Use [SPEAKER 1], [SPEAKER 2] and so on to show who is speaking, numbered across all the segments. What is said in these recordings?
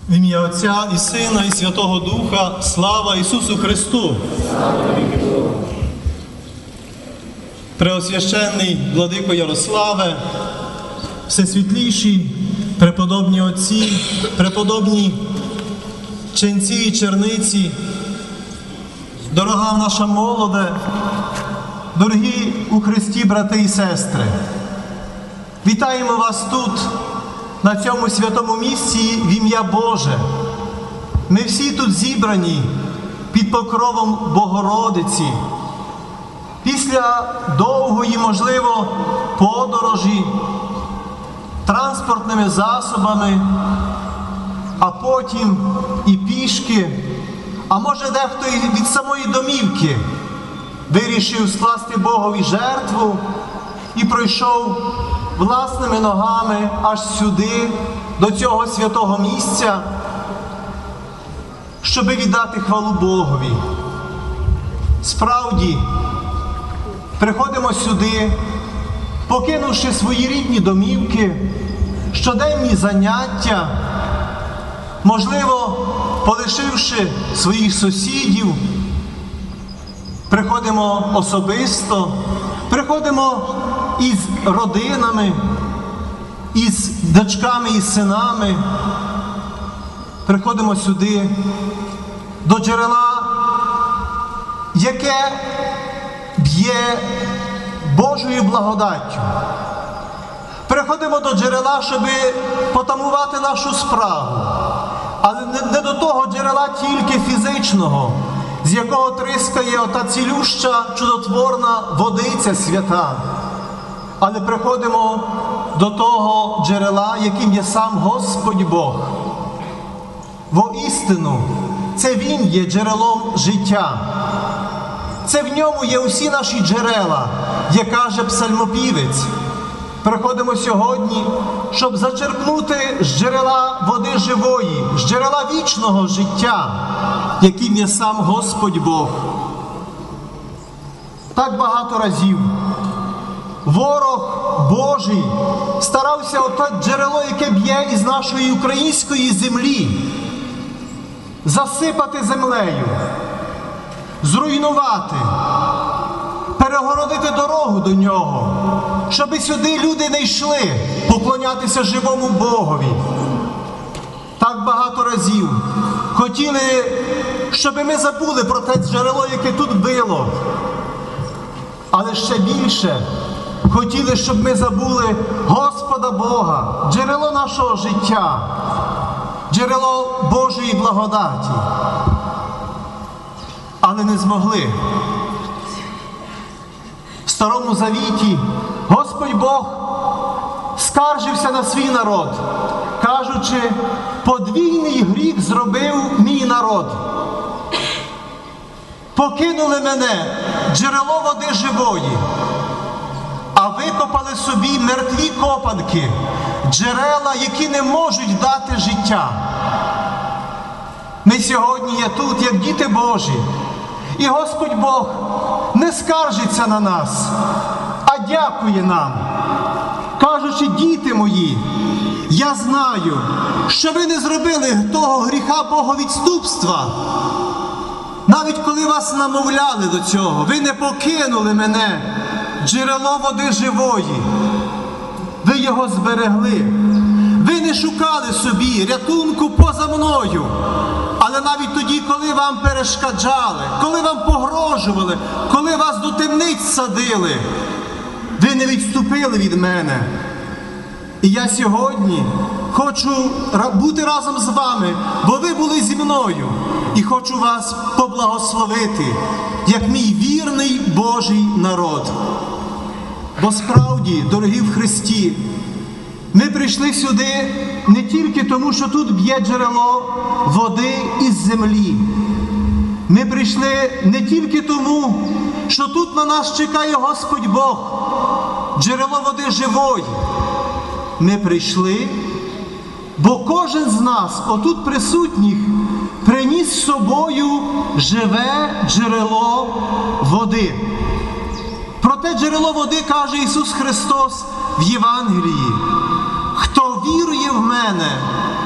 [SPEAKER 1] В ім'я Отця і Сина, і Святого Духа, слава Ісусу Христу! Преосвященний владико Ярославе, всесвітліші преподобні отці, преподобні ченці і черниці, дорога наша молоде, дорогі у Христі брати і сестри, вітаємо вас тут, на цьому святому місці в ім'я Боже. Ми всі тут зібрані під покровом Богородиці. Після довгої, можливо, подорожі, транспортними засобами, а потім і пішки, а може дехто і від самої домівки вирішив скласти Богові жертву і пройшов власними ногами аж сюди, до цього святого місця, щоби віддати хвалу Богові. Справді, приходимо сюди, покинувши свої рідні домівки, щоденні заняття, можливо, полишивши своїх сусідів, приходимо особисто, приходимо із родинами, із дочками і синами, приходимо сюди до джерела, яке б'є Божою благодаттю. Приходимо до джерела, щоб потамувати нашу спрагу, але не до того джерела тільки фізичного, з якого тріскає ота цілюща, чудотворна водиця свята. Але приходимо до того джерела, яким є сам Господь Бог. Воістину, це Він є джерелом життя. Це в ньому є усі наші джерела, як каже псальмопівець. Приходимо сьогодні, щоб зачерпнути з джерела води живої, з джерела вічного життя, яким є сам Господь Бог. Так багато разів ворог Божий старався оте джерело, яке б'є із нашої української землі, засипати землею, зруйнувати, перегородити дорогу до нього, щоби сюди люди не йшли поклонятися живому Богові. Так багато разів хотіли, щоби ми забули про те джерело, яке тут било. Але ще більше хотіли, щоб ми забули Господа Бога, джерело нашого життя, джерело Божої благодаті. Але не змогли. В Старому Завіті Господь Бог скаржився на свій народ, кажучи, подвійний гріх зробив мій народ. Покинули мене, джерело води живої, а викопали собі мертві копанки, джерела, які не можуть дати життя. Ми сьогодні є тут, як діти Божі, і Господь Бог не скаржиться на нас, а дякує нам, кажучи, діти мої, я знаю, що ви не зробили того гріха боговідступства, навіть коли вас намовляли до цього, ви не покинули мене, джерело води живої, ви його зберегли, ви не шукали собі рятунку поза мною, але навіть тоді, коли вам перешкоджали, коли вам погрожували, коли вас до темниць садили, ви не відступили від мене. І я сьогодні хочу бути разом з вами, бо ви були зі мною. І хочу вас поблагословити, як мій вірний Божий народ. Бо справді, дорогі в Христі, ми прийшли сюди не тільки тому, що тут б'є джерело води із землі. Ми прийшли не тільки тому, що тут на нас чекає Господь Бог, джерело води живої. Ми прийшли, бо кожен з нас, отут присутніх, приніс з собою живе джерело води. Про те джерело води каже Ісус Христос в Євангелії. Хто вірує в мене,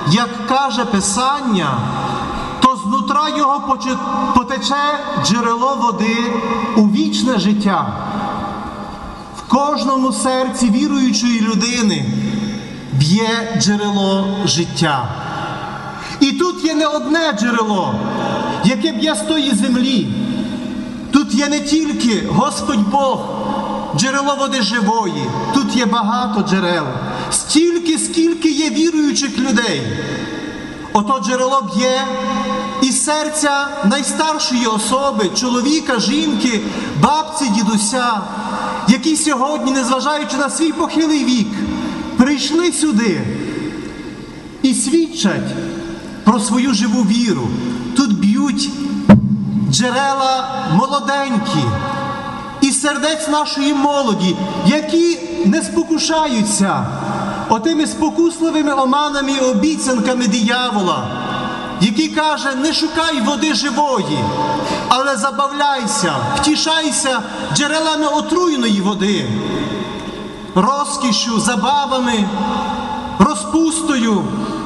[SPEAKER 1] як каже Писання, то знутра його потече джерело води у вічне життя. В кожному серці віруючої людини б'є джерело життя. І тут є не одне джерело, яке б'є з тої землі. Тут є не тільки Господь Бог, джерело води живої. Тут є багато джерел. Стільки, скільки є віруючих людей. Ото джерело б'є із серця найстаршої особи, чоловіка, жінки, бабці, дідуся, які сьогодні, незважаючи на свій похилий вік, прийшли сюди і свідчать про свою живу віру. Тут б'ють джерела молоденькі із сердець нашої молоді, які не спокушаються отими спокусливими оманами і обіцянками диявола, який каже: не шукай води живої, але забавляйся, втішайся джерелами отруйної води, розкішшю, забавами, розпустою.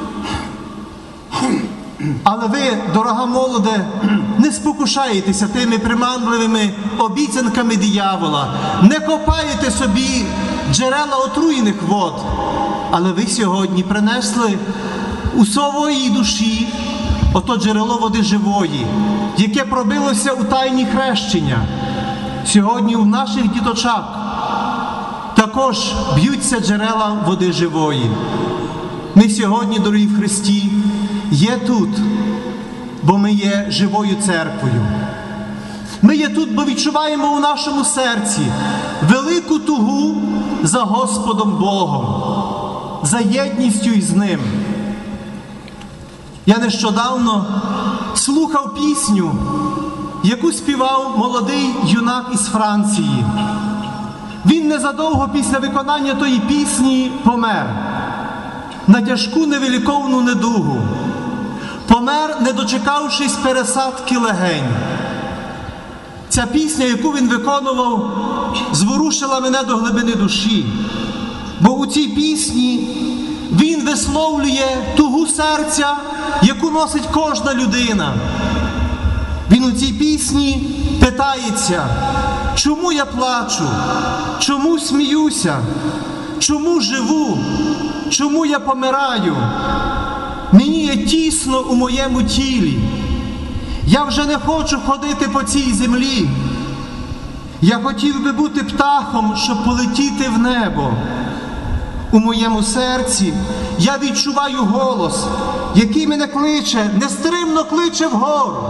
[SPEAKER 1] Але ви, дорога молоде, не спокушаєтеся тими приманливими обіцянками диявола, не копаєте собі джерела отруєних вод, але ви сьогодні принесли у своїй душі ото джерело води живої, яке пробилося у тайні хрещення. Сьогодні в наших діточок також б'ються джерела води живої. Ми сьогодні, дорогі в Христі, є тут, бо ми є живою церквою. Ми є тут, бо відчуваємо у нашому серці велику тугу за Господом Богом, за єдністю із Ним. Я нещодавно слухав пісню, яку співав молодий юнак із Франції. Він незадовго після виконання тої пісні помер на тяжку невиліковну недугу. Помер, не дочекавшись пересадки легень. Ця пісня, яку він виконував, зворушила мене до глибини душі. Бо у цій пісні він висловлює тугу серця, яку носить кожна людина. Він у цій пісні питається: чому я плачу? Чому сміюся? Чому живу? Чому я помираю? Мені є тісно у моєму тілі. Я вже не хочу ходити по цій землі. Я хотів би бути птахом, щоб полетіти в небо. У моєму серці я відчуваю голос, який мене кличе, нестримно кличе вгору.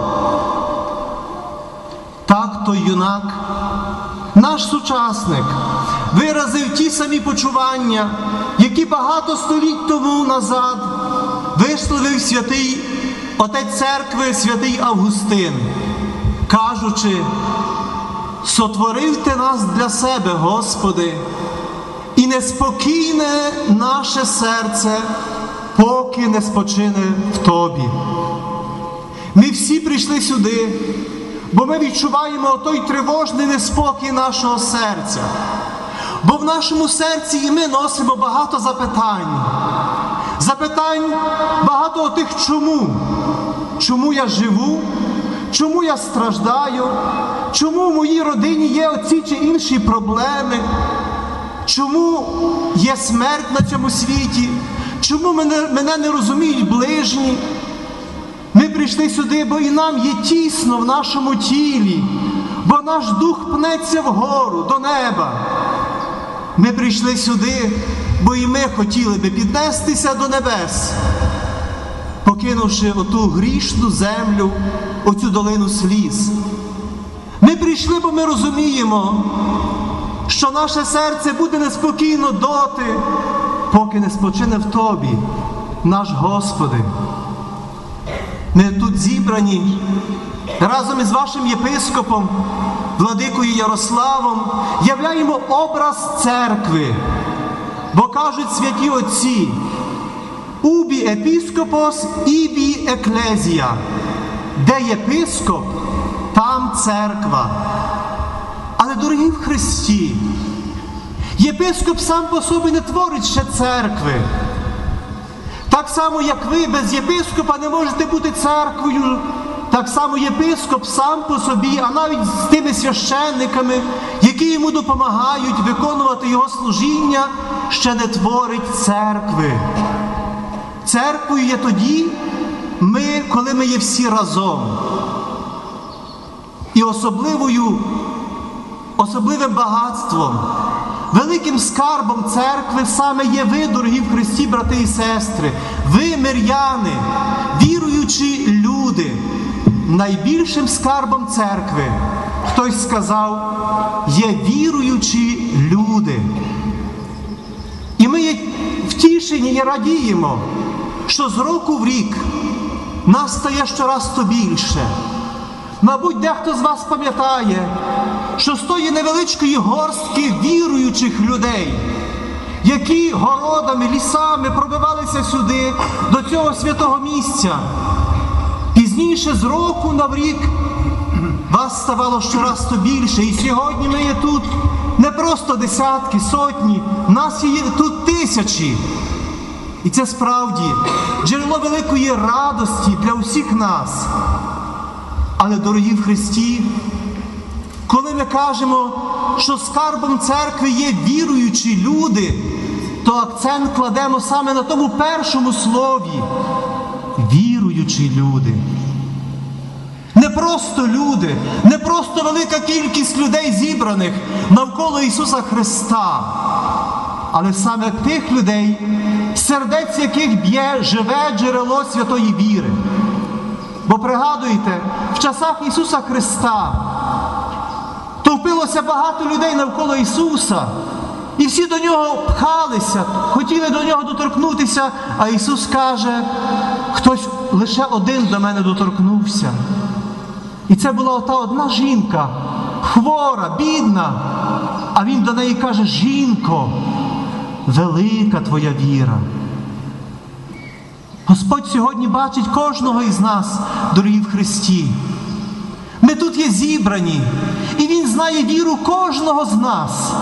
[SPEAKER 1] Так той юнак, наш сучасник, виразив ті самі почування, які багато століть тому назад висловив святий отець церкви, святий Августин, кажучи: «Сотворив ти нас для себе, Господи, і неспокійне наше серце, поки не спочине в Тобі». Ми всі прийшли сюди, бо ми відчуваємо той тривожний неспокій нашого серця. Бо в нашому серці і ми носимо багато запитань. Запитань багато тих чому. Чому я живу? Чому я страждаю? Чому в моїй родині є оці чи інші проблеми? Чому є смерть на цьому світі? Чому мене не розуміють ближні? Ми прийшли сюди, бо і нам є тісно в нашому тілі, бо наш дух пнеться вгору, до неба. Ми прийшли сюди, бо і ми хотіли би піднестися до небес, покинувши оту грішну землю, оцю долину сліз. Ми прийшли, бо ми розуміємо, що наше серце буде неспокійно доти, поки не спочине в Тобі, наш Господи. Ми тут зібрані разом із вашим єпископом, владикою Ярославом, являємо образ церкви. Бо кажуть святі отці: «Убі епіскопос, ібі еклезія». Де єпископ, там церква. Але, дорогі в Христі, єпископ сам по собі не творить ще церкви. Так само, як ви без єпископа не можете бути церквою, так само єпископ сам по собі, а навіть з тими священниками, які йому допомагають виконувати його служіння, ще не творить церкви. Церквою є тоді коли ми є всі разом. І особливим багатством, великим скарбом церкви саме є ви, дорогі в Христі, брати і сестри. Ви, миряни, віруючі люди. Найбільшим скарбом церкви, хтось сказав, є віруючі люди. І ми є втішені і радіємо, що з року в рік нас стає щораз то більше. Мабуть, дехто з вас пам'ятає, що з тої невеличкої горстки віруючих людей, які городами, лісами пробивалися сюди, до цього святого місця, пізніше з року на рік вас ставало щораз то більше. І сьогодні ми є тут не просто десятки, сотні, нас є тут тисячі. І це справді джерело великої радості для усіх нас. Але, дорогі в Христі, коли ми кажемо, що скарбом церкви є віруючі люди, то акцент кладемо саме на тому першому слові – віруючі люди. Не просто люди, не просто велика кількість людей зібраних навколо Ісуса Христа, але саме тих людей, сердець яких б'є живе джерело святої віри. Бо пригадуєте, в часах Ісуса Христа товпилося багато людей навколо Ісуса, і всі до Нього пхалися, хотіли до Нього доторкнутися, а Ісус каже, хтось лише один до мене доторкнувся. І це була та одна жінка, хвора, бідна, а Він до неї каже, жінко, велика твоя віра. Господь сьогодні бачить кожного із нас, дорогі в Христі. Ми тут є зібрані, і Він знає віру кожного з нас.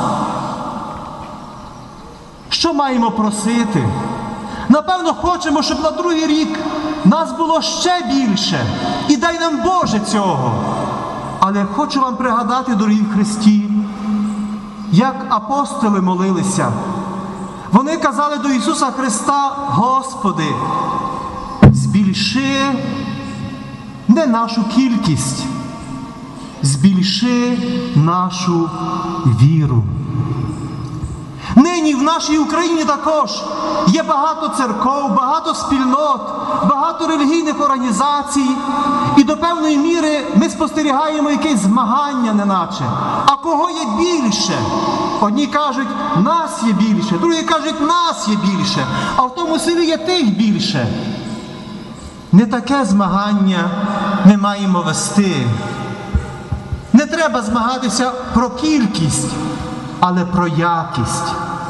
[SPEAKER 1] Що маємо просити? Напевно, хочемо, щоб на другий рік нас було ще більше. І дай нам Боже цього. Але хочу вам пригадати, дорогі в Христі, як апостоли молилися. Вони казали до Ісуса Христа, Господи, збільши не нашу кількість, збільши нашу віру. Нині в нашій Україні також є багато церков, багато спільнот, багато релігійних організацій. І до певної міри ми спостерігаємо якесь змагання неначе. А кого є більше? Одні кажуть, нас є більше, другі кажуть, нас є більше, а в тому селі є тих більше. Не таке змагання ми маємо вести. Не треба змагатися про кількість, але про якість.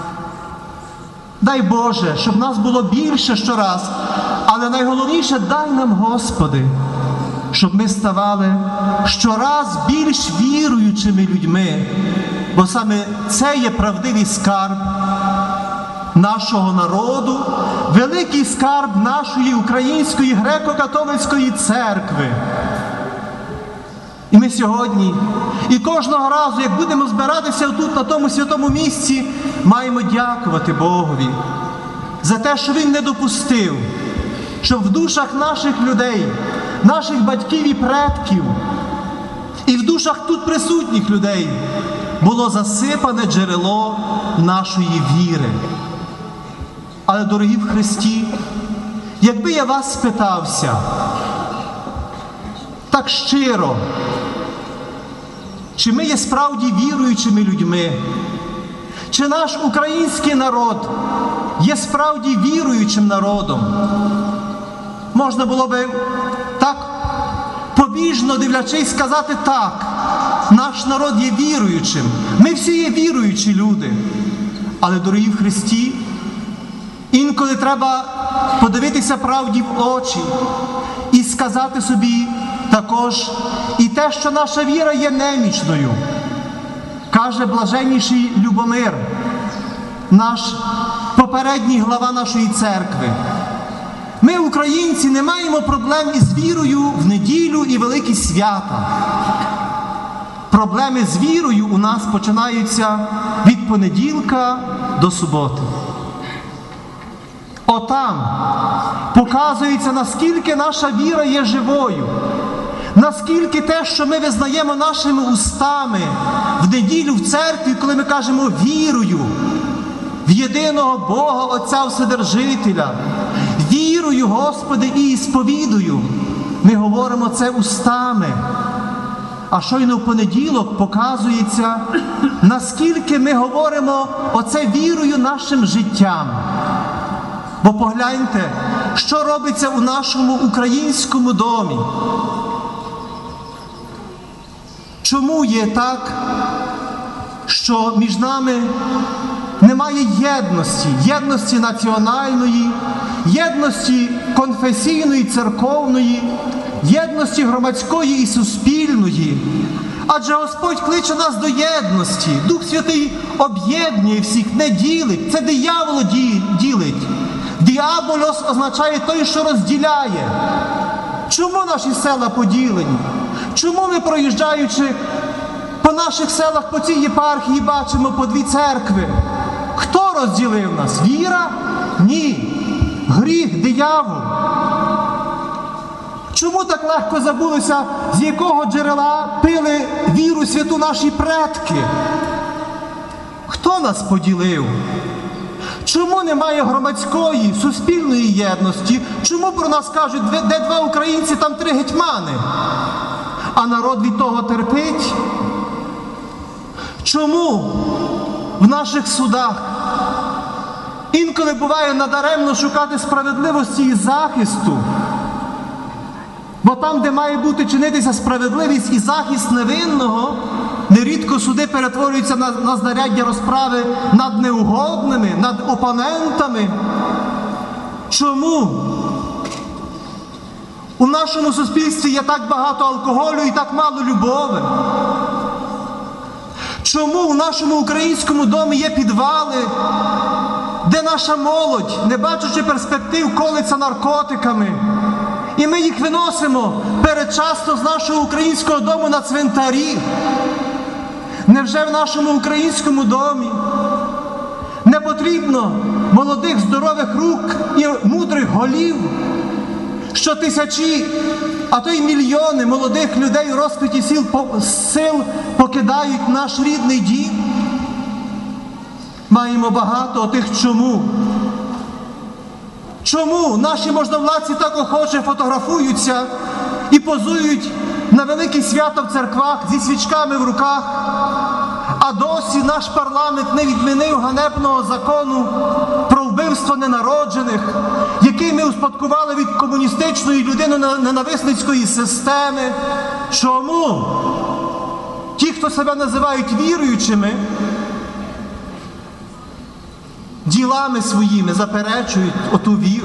[SPEAKER 1] Дай Боже, щоб нас було більше щораз, але найголовніше, дай нам, Господи, щоб ми ставали щораз більш віруючими людьми, бо саме це є правдивий скарб нашого народу, великий скарб нашої української греко-католицької церкви. І ми сьогодні, і кожного разу, як будемо збиратися тут, на тому святому місці, маємо дякувати Богові за те, що Він не допустив, щоб в душах наших людей, наших батьків і предків, і в душах тут присутніх людей було засипане джерело нашої віри. Але, дорогі в Христі, якби я вас спитався так щиро, чи ми є справді віруючими людьми, чи наш український народ є справді віруючим народом, можна було би так побіжно дивлячись сказати так, наш народ є віруючим, ми всі є віруючі люди. Але, дорогі в Христі, інколи треба подивитися правді в очі і сказати собі також і те, що наша віра є немічною. Каже блаженніший Любомир, наш попередній глава нашої церкви. Ми, українці, не маємо проблем із вірою в неділю і великі свята. Проблеми з вірою у нас починаються від понеділка до суботи. Отам показується, наскільки наша віра є живою, наскільки те, що ми визнаємо нашими устами в неділю в церкві, коли ми кажемо «вірую» в єдиного Бога Отця Вседержителя, «вірую, Господи, і сповідую», ми говоримо це устами. А щойно в понеділок показується, наскільки ми говоримо оце вірою нашим життям. Бо погляньте, що робиться у нашому українському домі. Чому є так, що між нами немає єдності національної, єдності конфесійної, церковної, єдності громадської і суспільної? Адже Господь кличе нас до єдності. Дух Святий об'єднує всіх, не ділить. Це диявол ділить. Діаболос означає той, що розділяє. Чому наші села поділені? Чому ми, проїжджаючи по наших селах, по цій єпархії, бачимо по 2 церкви? Хто розділив нас? Віра? Ні. Гріх, диявол. Чому так легко забулося, з якого джерела пили віру святу наші предки? Хто нас поділив? Чому немає громадської, суспільної єдності? Чому про нас кажуть, де 2 українці, там 3 гетьмани? А народ від того терпить? Чому в наших судах інколи буває надаремно шукати справедливості і захисту? Бо там, де має бути чинитися справедливість і захист невинного, нерідко суди перетворюються на знаряддя розправи над неугодними, над опонентами. Чому? У нашому суспільстві є так багато алкоголю і так мало любові. Чому у нашому українському домі є підвали, де наша молодь, не бачачи перспектив, колиться наркотиками? І ми їх виносимо передчасно з нашого українського дому на цвинтарі. Невже в нашому українському домі не потрібно молодих здорових рук і мудрих голів, що тисячі, а то й мільйони молодих людей у розквіті сил покидають наш рідний дім? Маємо багато отих чому. Чому наші можновладці так охоче фотографуються і позують на великі свята в церквах зі свічками в руках, а досі наш парламент не відмінив ганебного закону про вбивство ненароджених, який ми успадкували від комуністичної людиноненависницької системи? Чому? Ті, хто себе називають віруючими, ділами своїми заперечують оту віру.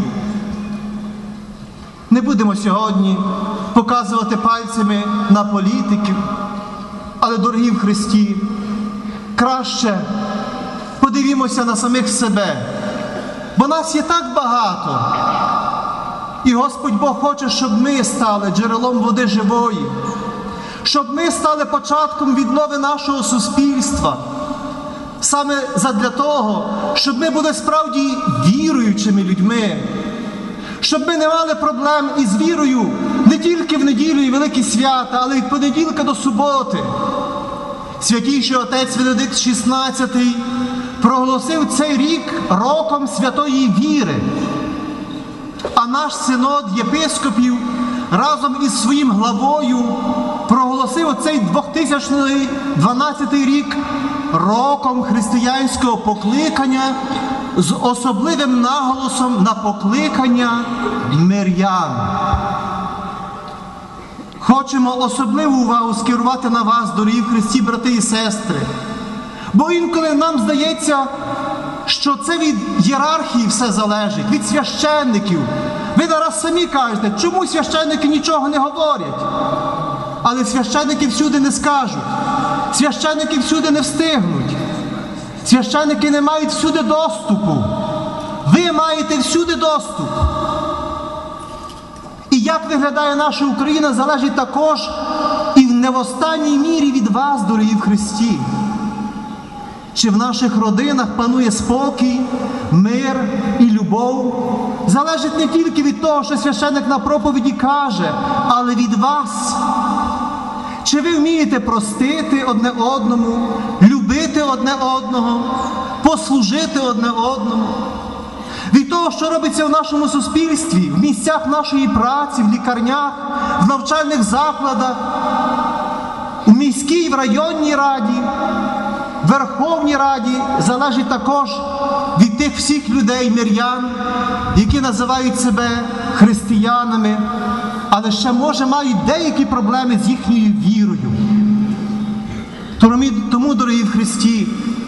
[SPEAKER 1] Не будемо сьогодні показувати пальцями на політиків, але, дорогі в Христі, краще подивімося на самих себе, бо нас є так багато. І Господь Бог хоче, щоб ми стали джерелом води живої, щоб ми стали початком віднови нашого суспільства. Саме задля того, щоб ми були справді віруючими людьми, щоб ми не мали проблем із вірою не тільки в неділю і великі свята, але й від понеділка до суботи. Святійший отець Венедикт XVI проголосив цей рік роком святої віри. А наш синод єпископів разом із своїм главою проголосив цей 2012 рік роком християнського покликання з особливим наголосом на покликання мирян. Хочемо особливу увагу скерувати на вас, дорогі в Христі, брати і сестри. Бо інколи нам здається, що це від ієрархії все залежить, від священників. Ви зараз самі кажете, чому священники нічого не говорять? Але священники всюди не скажуть. Священники всюди не встигнуть. Священники не мають всюди доступу. Ви маєте всюди доступ. як виглядає наша Україна, залежить також і не в останній мірі від вас, дорогі в Христі. Чи в наших родинах панує спокій, мир і любов, залежить не тільки від того, що священик на проповіді каже, але від вас. Чи ви вмієте простити одне одному, любити одне одного, послужити одне одному? Від того, що робиться в нашому суспільстві, в місцях нашої праці, в лікарнях, в навчальних закладах, у міській, в районній раді, в Верховній Раді, залежить також від тих всіх людей, мирян, які називають себе християнами, але ще, може, мають деякі проблеми з їхньою вірою. Тому, дорогі в Христі,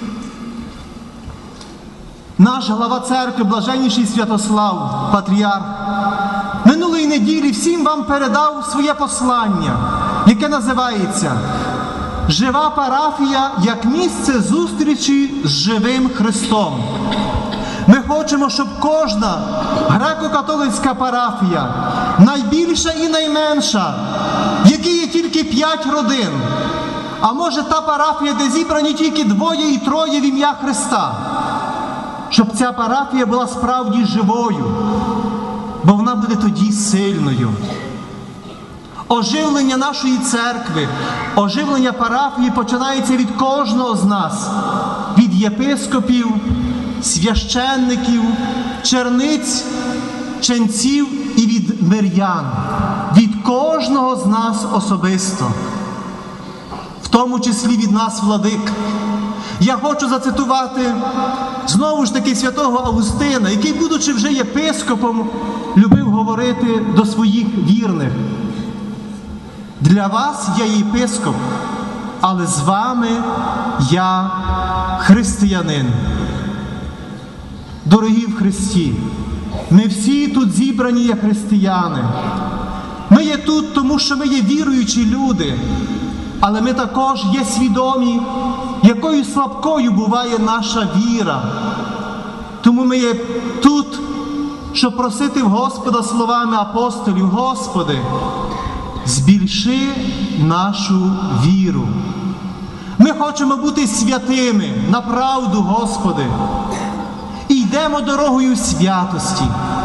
[SPEAKER 1] наш глава церкви, блаженніший Святослав, патріарх, минулої неділі всім вам передав своє послання, яке називається «Жива парафія як місце зустрічі з живим Христом». Ми хочемо, щоб кожна греко-католицька парафія, найбільша і найменша, в якій є тільки 5 родин, а може та парафія, де зібрані тільки 2 і 3 в ім'я Христа, щоб ця парафія була справді живою, бо вона буде тоді сильною. Оживлення нашої церкви, оживлення парафії починається від кожного з нас, від єпископів, священників, черниць, ченців і від мирян, від кожного з нас особисто, в тому числі від нас, владик. Я хочу зацитувати знову ж таки святого Августина, який, будучи вже єпископом, любив говорити до своїх вірних: «Для вас я єпископ, але з вами я християнин». Дорогі в Христі, ми всі тут зібрані як християни. Ми є тут, тому що ми є віруючі люди, але ми також є свідомі, якою слабкою буває наша віра. Тому ми є тут, щоб просити в Господа словами апостолів: «Господи, збільши нашу віру». Ми хочемо бути святими, на правду, Господи, і йдемо дорогою святості.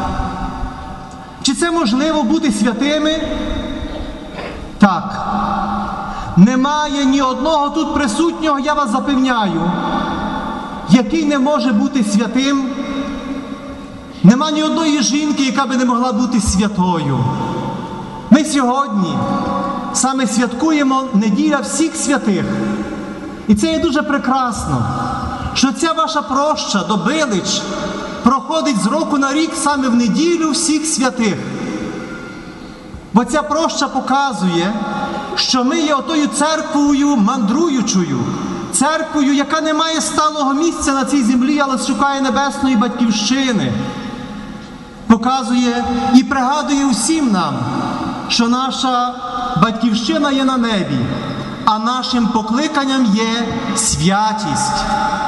[SPEAKER 1] Чи це можливо бути святими? Так. Немає ні одного тут присутнього, я вас запевняю, який не може бути святим. Нема ні одної жінки, яка би не могла бути святою. Ми сьогодні саме святкуємо неділя всіх святих. І це є дуже прекрасно, що ця ваша проща до Билич проходить з року на рік саме в неділю всіх святих. Бо ця проща показує, що ми є отою церквою мандруючою, церквою, яка не має сталого місця на цій землі, але шукає небесної батьківщини. Показує і пригадує усім нам, що наша батьківщина є на небі, а нашим покликанням є святість.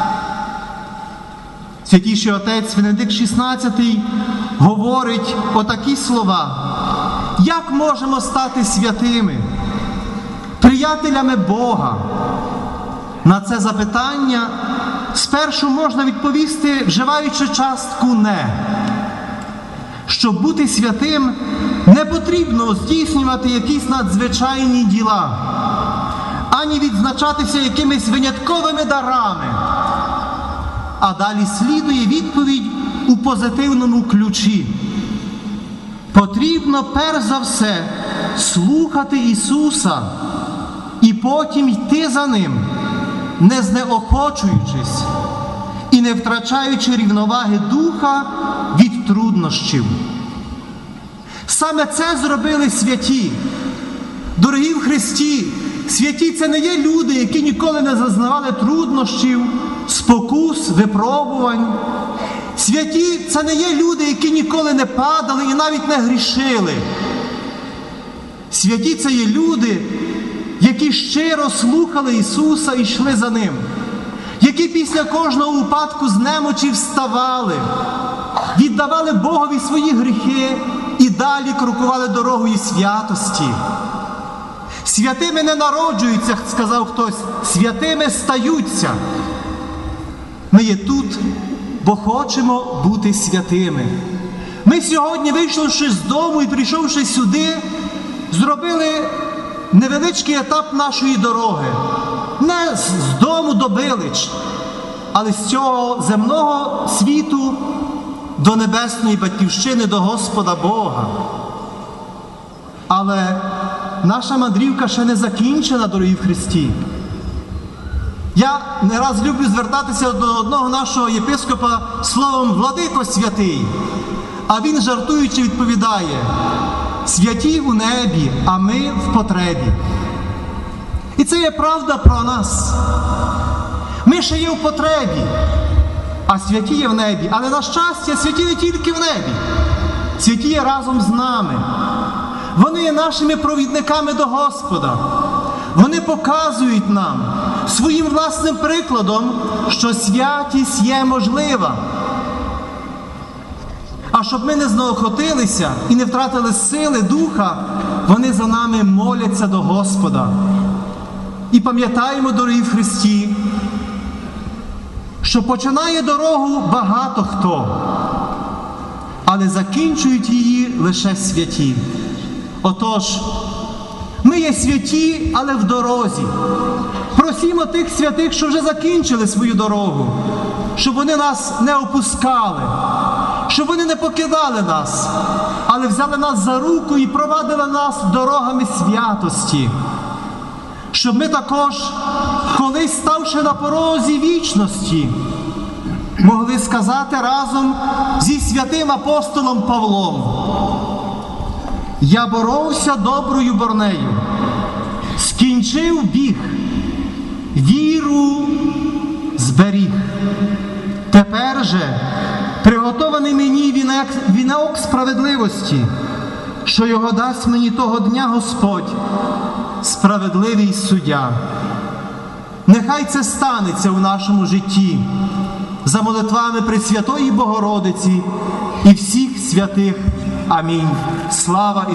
[SPEAKER 1] Святіший отець Венедикт XVI говорить отакі слова: «Як можемо стати святими, приятелями Бога?» На це запитання спершу можна відповісти, вживаючи частку «не». Щоб бути святим, не потрібно здійснювати якісь надзвичайні діла, ані відзначатися якимись винятковими дарами. А далі слідує відповідь у позитивному ключі. Потрібно перш за все слухати Ісуса і потім йти за Ним, не знеохочуючись і не втрачаючи рівноваги духа від труднощів. Саме це зробили святі. Дорогі в Христі, святі – це не є люди, які ніколи не зазнавали труднощів, спокус, випробувань. Святі – це не є люди, які ніколи не падали і навіть не грішили. Святі – це є люди, які щиро слухали Ісуса і йшли за Ним, які після кожного упадку з немочі вставали, віддавали Богові свої гріхи і далі крокували дорогою святості. Святими не народжуються, сказав хтось, святими стаються. Ми є тут, бо хочемо бути святими. Ми сьогодні, вийшовши з дому і прийшовши сюди, зробили невеличкий етап нашої дороги. Не з дому до Билич, але з цього земного світу до небесної батьківщини, до Господа Бога. Але наша мандрівка ще не закінчена, дорогі в Христі. Я не раз люблю звертатися до одного нашого єпископа словом «Владико святий», а він, жартуючи, відповідає: «Святі у небі, а ми в потребі». І це є правда про нас. Ми ще є в потребі, а святі є в небі. Але, на щастя, святі не тільки в небі. Святі є разом з нами. Вони є нашими провідниками до Господа. Вони показують нам своїм власним прикладом, що святість є можлива. А щоб ми не знеохотилися і не втратили сили духа, вони за нами моляться до Господа. І пам'ятаємо, дорогі в Христі, що починає дорогу багато хто, але закінчують її лише святі. Отож, ми є святі, але в дорозі. Просімо тих святих, що вже закінчили свою дорогу, щоб вони нас не опускали, щоб вони не покидали нас, але взяли нас за руку і провадили нас дорогами святості. Щоб ми також, колись ставши на порозі вічності, могли сказати разом зі святим апостолом Павлом: «Я боровся доброю борнею, скінчив біг, віру зберіг. Тепер же приготований мені вінок справедливості, що його дасть мені того дня Господь, справедливий суддя». Нехай це станеться у нашому житті за молитвами Пресвятої Богородиці і всіх святих. Амінь. Слава